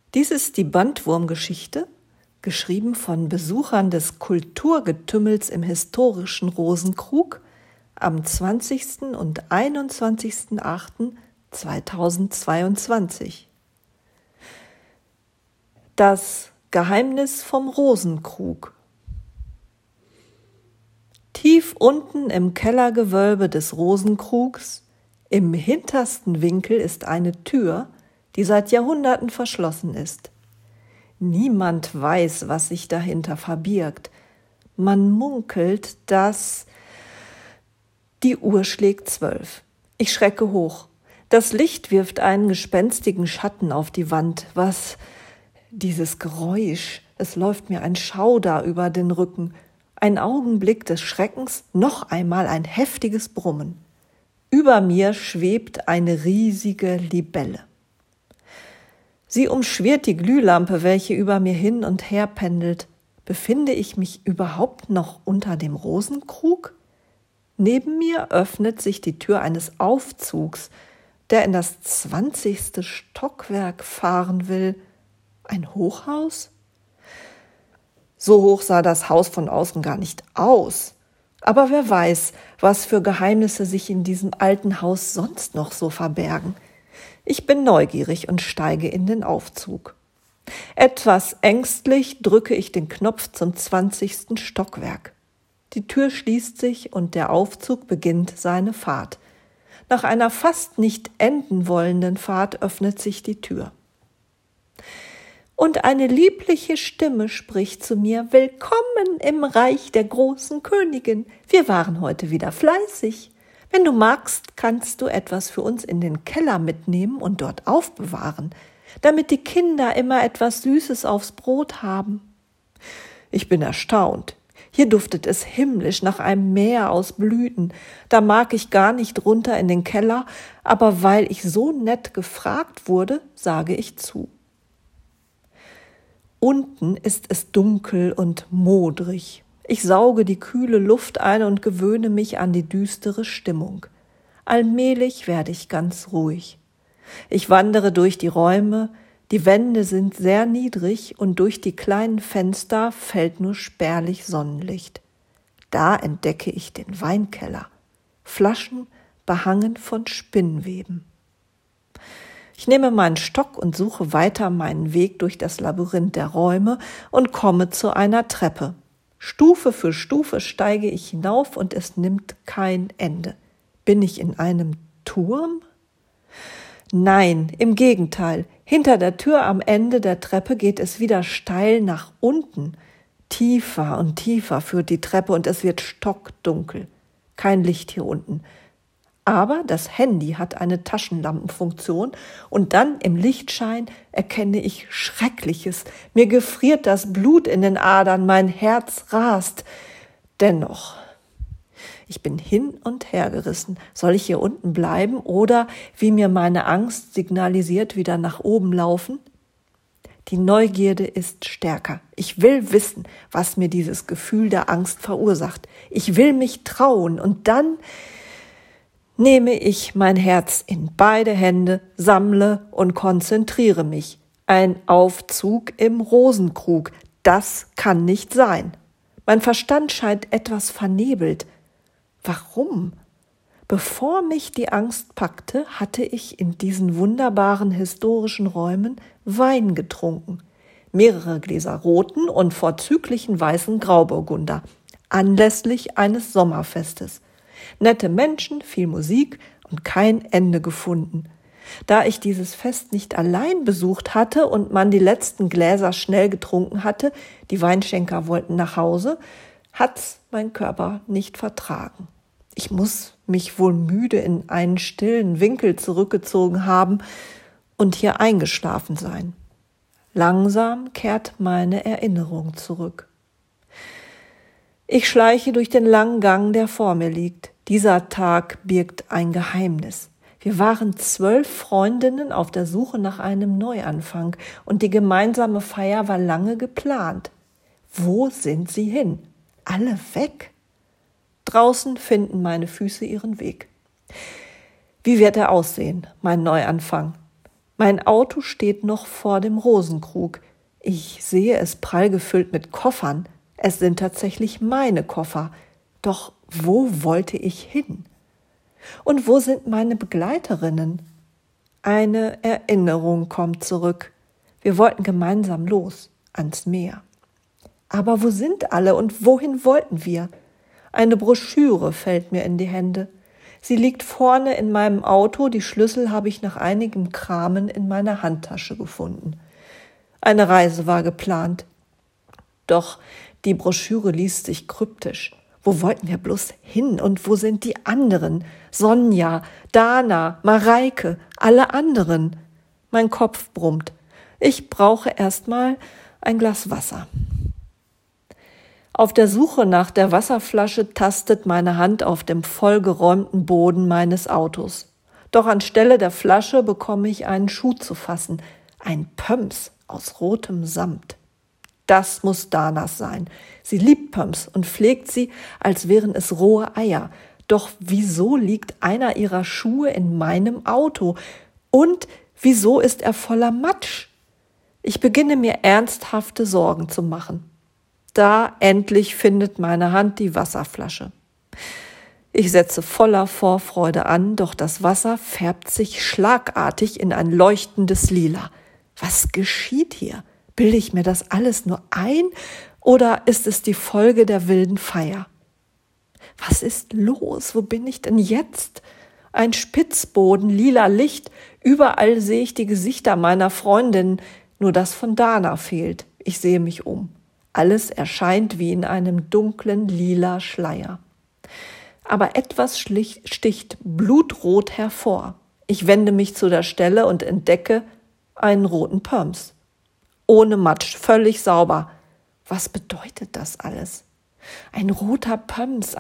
Dies ist die Bandwurmgeschichte, geschrieben von Besuchern des Kulturgetümmels im historischen Rosenkrug am 20. und 21.08.2022. Das Geheimnis vom Rosenkrug. Tief unten im Kellergewölbe des Rosenkrugs, im hintersten Winkel, ist eine Tür, die seit Jahrhunderten verschlossen ist. Niemand weiß, was sich dahinter verbirgt. Man munkelt, dass die Uhr schlägt 12. Ich schrecke hoch. Das Licht wirft einen gespenstigen Schatten auf die Wand. Was? Dieses Geräusch. Es läuft mir ein Schauder über den Rücken. Ein Augenblick des Schreckens, noch einmal ein heftiges Brummen. Über mir schwebt eine riesige Libelle. Sie umschwirrt die Glühlampe, welche über mir hin und her pendelt. Befinde ich mich überhaupt noch unter dem Rosenkrug? Neben mir öffnet sich die Tür eines Aufzugs, der in das 20. Stockwerk fahren will. Ein Hochhaus? So hoch sah das Haus von außen gar nicht aus. Aber wer weiß, was für Geheimnisse sich in diesem alten Haus sonst noch so verbergen. Ich bin neugierig und steige in den Aufzug. Etwas ängstlich drücke ich den Knopf zum 20. Stockwerk. Die Tür schließt sich und der Aufzug beginnt seine Fahrt. Nach einer fast nicht enden wollenden Fahrt öffnet sich die Tür. Und eine liebliche Stimme spricht zu mir: Willkommen im Reich der großen Königin. Wir waren heute wieder fleißig. Wenn du magst, kannst du etwas für uns in den Keller mitnehmen und dort aufbewahren, damit die Kinder immer etwas Süßes aufs Brot haben. Ich bin erstaunt. Hier duftet es himmlisch nach einem Meer aus Blüten. Da mag ich gar nicht runter in den Keller, aber weil ich so nett gefragt wurde, sage ich zu. Unten ist es dunkel und modrig. Ich sauge die kühle Luft ein und gewöhne mich an die düstere Stimmung. Allmählich werde ich ganz ruhig. Ich wandere durch die Räume, die Wände sind sehr niedrig und durch die kleinen Fenster fällt nur spärlich Sonnenlicht. Da entdecke ich den Weinkeller, Flaschen behangen von Spinnweben. Ich nehme meinen Stock und suche weiter meinen Weg durch das Labyrinth der Räume und komme zu einer Treppe. Stufe für Stufe steige ich hinauf und es nimmt kein Ende. Bin ich in einem Turm? Nein, im Gegenteil. Hinter der Tür am Ende der Treppe geht es wieder steil nach unten. Tiefer und tiefer führt die Treppe und es wird stockdunkel. Kein Licht hier unten. Aber das Handy hat eine Taschenlampenfunktion und dann im Lichtschein erkenne ich Schreckliches. Mir gefriert das Blut in den Adern, mein Herz rast. Dennoch, ich bin hin und her gerissen. Soll ich hier unten bleiben oder, wie mir meine Angst signalisiert, wieder nach oben laufen? Die Neugierde ist stärker. Ich will wissen, was mir dieses Gefühl der Angst verursacht. Ich will mich trauen und dann nehme ich mein Herz in beide Hände, sammle und konzentriere mich. Ein Aufzug im Rosenkrug, das kann nicht sein. Mein Verstand scheint etwas vernebelt. Warum? Bevor mich die Angst packte, hatte ich in diesen wunderbaren historischen Räumen Wein getrunken. Mehrere Gläser roten und vorzüglichen weißen Grauburgunder, anlässlich eines Sommerfestes. Nette Menschen, viel Musik und kein Ende gefunden. Da ich dieses Fest nicht allein besucht hatte und man die letzten Gläser schnell getrunken hatte, die Weinschenker wollten nach Hause, hat's mein Körper nicht vertragen. Ich muss mich wohl müde in einen stillen Winkel zurückgezogen haben und hier eingeschlafen sein. Langsam kehrt meine Erinnerung zurück. Ich schleiche durch den langen Gang, der vor mir liegt. Dieser Tag birgt ein Geheimnis. Wir waren 12 Freundinnen auf der Suche nach einem Neuanfang und die gemeinsame Feier war lange geplant. Wo sind sie hin? Alle weg? Draußen finden meine Füße ihren Weg. Wie wird er aussehen, mein Neuanfang? Mein Auto steht noch vor dem Rosenkrug. Ich sehe es prall gefüllt mit Koffern. Es sind tatsächlich meine Koffer. Doch wo wollte ich hin? Und wo sind meine Begleiterinnen? Eine Erinnerung kommt zurück. Wir wollten gemeinsam los, ans Meer. Aber wo sind alle und wohin wollten wir? Eine Broschüre fällt mir in die Hände. Sie liegt vorne in meinem Auto, die Schlüssel habe ich nach einigem Kramen in meiner Handtasche gefunden. Eine Reise war geplant. Doch die Broschüre liest sich kryptisch. Wo wollten wir bloß hin und wo sind die anderen? Sonja, Dana, Mareike, alle anderen. Mein Kopf brummt. Ich brauche erstmal ein Glas Wasser. Auf der Suche nach der Wasserflasche tastet meine Hand auf dem vollgeräumten Boden meines Autos. Doch anstelle der Flasche bekomme ich einen Schuh zu fassen. Ein Pumps aus rotem Samt. Das muss Danas sein. Sie liebt Pumps und pflegt sie, als wären es rohe Eier. Doch wieso liegt einer ihrer Schuhe in meinem Auto? Und wieso ist er voller Matsch? Ich beginne mir ernsthafte Sorgen zu machen. Da endlich findet meine Hand die Wasserflasche. Ich setze voller Vorfreude an, doch das Wasser färbt sich schlagartig in ein leuchtendes Lila. Was geschieht hier? Bilde ich mir das alles nur ein oder ist es die Folge der wilden Feier? Was ist los? Wo bin ich denn jetzt? Ein Spitzboden, lila Licht, überall sehe ich die Gesichter meiner Freundinnen, nur das von Dana fehlt. Ich sehe mich um. Alles erscheint wie in einem dunklen lila Schleier. Aber etwas sticht blutrot hervor. Ich wende mich zu der Stelle und entdecke einen roten Pumps. Ohne Matsch, völlig sauber. Was bedeutet das alles? Ein roter Pumps,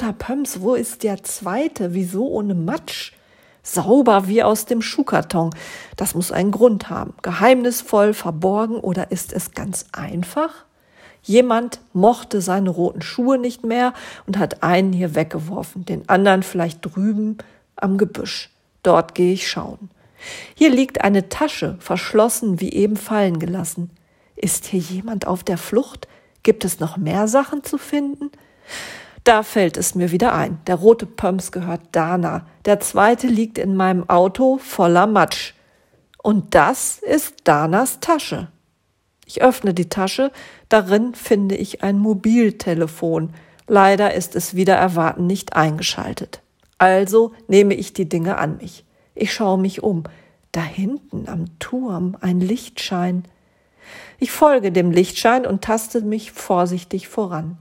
wo ist der zweite? Wieso ohne Matsch? Sauber wie aus dem Schuhkarton. Das muss einen Grund haben. Geheimnisvoll, verborgen oder ist es ganz einfach? Jemand mochte seine roten Schuhe nicht mehr und hat einen hier weggeworfen, den anderen vielleicht drüben am Gebüsch. Dort gehe ich schauen. Hier liegt eine Tasche, verschlossen wie eben fallen gelassen. Ist hier jemand auf der Flucht? Gibt es noch mehr Sachen zu finden? Da fällt es mir wieder ein. Der rote Pumps gehört Dana. Der zweite liegt in meinem Auto voller Matsch. Und das ist Danas Tasche. Ich öffne die Tasche, darin finde ich ein Mobiltelefon. Leider ist es wider Erwarten nicht eingeschaltet. Also nehme ich die Dinge an mich. Ich schaue mich um. Da hinten am Turm ein Lichtschein. Ich folge dem Lichtschein und taste mich vorsichtig voran.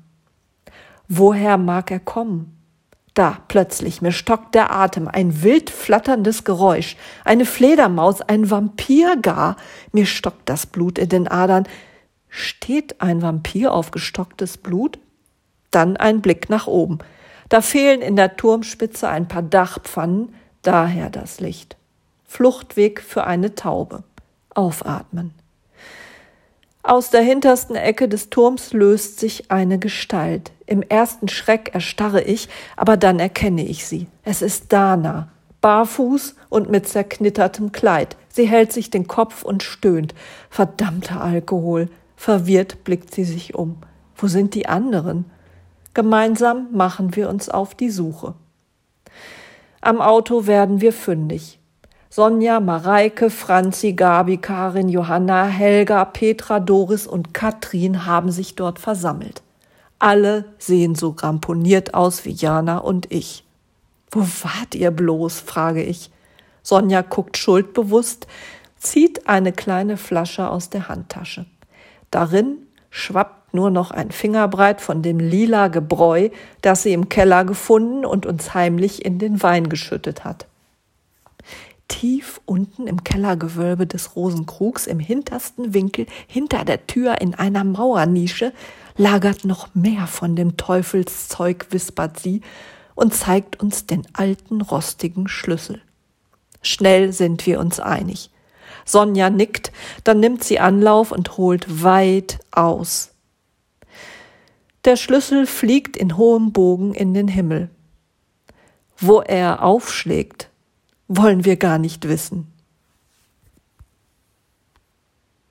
Woher mag er kommen? Da, plötzlich, mir stockt der Atem, ein wild flatterndes Geräusch, eine Fledermaus, ein Vampir gar, mir stockt das Blut in den Adern. Steht ein Vampir auf gestocktes Blut? Dann ein Blick nach oben. Da fehlen in der Turmspitze ein paar Dachpfannen, daher das Licht. Fluchtweg für eine Taube. Aufatmen. Aus der hintersten Ecke des Turms löst sich eine Gestalt. Im ersten Schreck erstarre ich, aber dann erkenne ich sie. Es ist Dana, barfuß und mit zerknittertem Kleid. Sie hält sich den Kopf und stöhnt. Verdammter Alkohol. Verwirrt blickt sie sich um. Wo sind die anderen? Gemeinsam machen wir uns auf die Suche. Am Auto werden wir fündig. Sonja, Mareike, Franzi, Gabi, Karin, Johanna, Helga, Petra, Doris und Katrin haben sich dort versammelt. Alle sehen so ramponiert aus wie Jana und ich. »Wo wart ihr bloß?« frage ich. Sonja guckt schuldbewusst, zieht eine kleine Flasche aus der Handtasche. Darin schwappt nur noch ein Fingerbreit von dem lila Gebräu, das sie im Keller gefunden und uns heimlich in den Wein geschüttet hat. Tief unten im Kellergewölbe des Rosenkrugs, im hintersten Winkel, hinter der Tür in einer Mauernische, lagert noch mehr von dem Teufelszeug, wispert sie und zeigt uns den alten, rostigen Schlüssel. Schnell sind wir uns einig. Sonja nickt, dann nimmt sie Anlauf und holt weit aus. Der Schlüssel fliegt in hohem Bogen in den Himmel. Wo er aufschlägt, wollen wir gar nicht wissen.